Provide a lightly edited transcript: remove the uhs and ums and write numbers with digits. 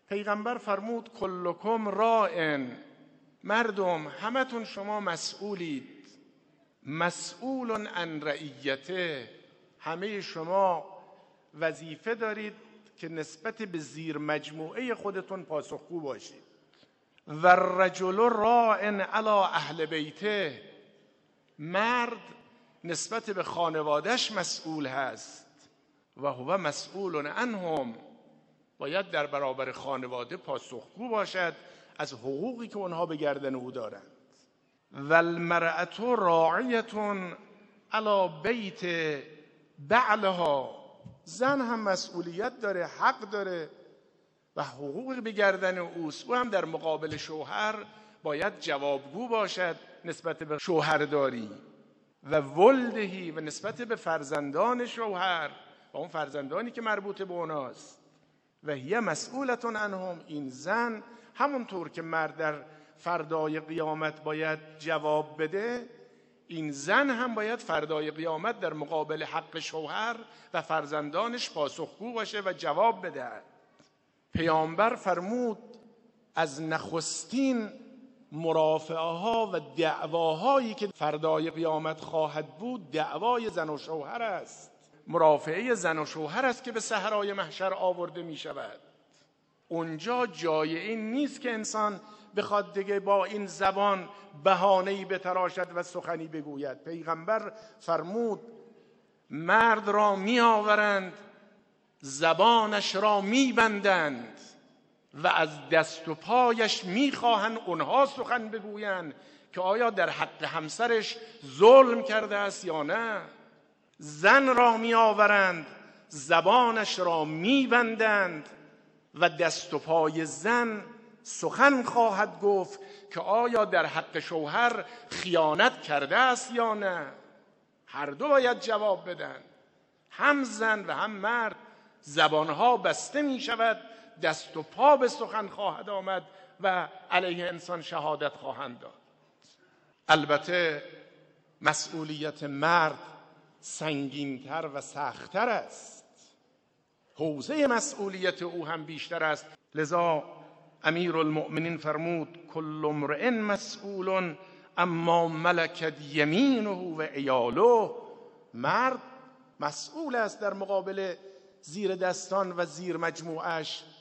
پیغمبر فرمود کلکم راع، مردم همتون شما مسئولید، مسئول عن رعیته، همه شما وظیفه دارید که نسبت به زیر مجموعه خودتون پاسخگو باشید. و الرجل راع علی اهل بیته، مرد نسبت به خانوادهش مسئول هست. و هو مسئول عنهم، باید در برابر خانواده پاسخگو باشد از حقوقی که اونها به گردن او دارند. و المرأة راعیة علی بیت بعلها، زن هم مسئولیت داره، حق داره و حقوقی به گردن اوست. او هم در مقابل شوهر باید جوابگو باشد نسبت به شوهرداری. و ولدهی، و نسبت به فرزندان شوهر و اون فرزندانی که مربوط به اوناست. و هی مسئولة عنهم، این زن همونطور که مرد در فردای قیامت باید جواب بده، این زن هم باید فردای قیامت در مقابل حق شوهر و فرزندانش پاسخگو باشه و جواب بده. پیامبر فرمود از نخستین مرافعه ها و دعواهایی که فردای قیامت خواهد بود دعوای زن و شوهر است. مرافعه زن و شوهر است که به صحرای محشر آورده می شود. اونجا جای این نیست که انسان بخواد دیگه با این زبان بهانه‌ای بتراشد و سخنی بگوید. پیغمبر فرمود مرد را می آورند، زبانش را می بندند و از دست و پایش می خواهند اونها سخن بگویند که آیا در حق همسرش ظلم کرده است یا نه. زن را می آورند، زبانش را می بندند و دست و پای زن سخن خواهد گفت که آیا در حق شوهر خیانت کرده است یا نه. هر دو باید جواب بدن، هم زن و هم مرد. زبانها بسته می شود، دست و پا به سخن خواهد آمد و علیه انسان شهادت خواهند داد. البته مسئولیت مرد سنگین‌تر و سخت‌تر است، حوزه مسئولیت او هم بیشتر است. لذا امیرالمؤمنین فرمود کل امرئ مسئول اما ملکت یمینه و عیاله، مرد مسئول است در مقابل زیر دستان و زیر مجموعش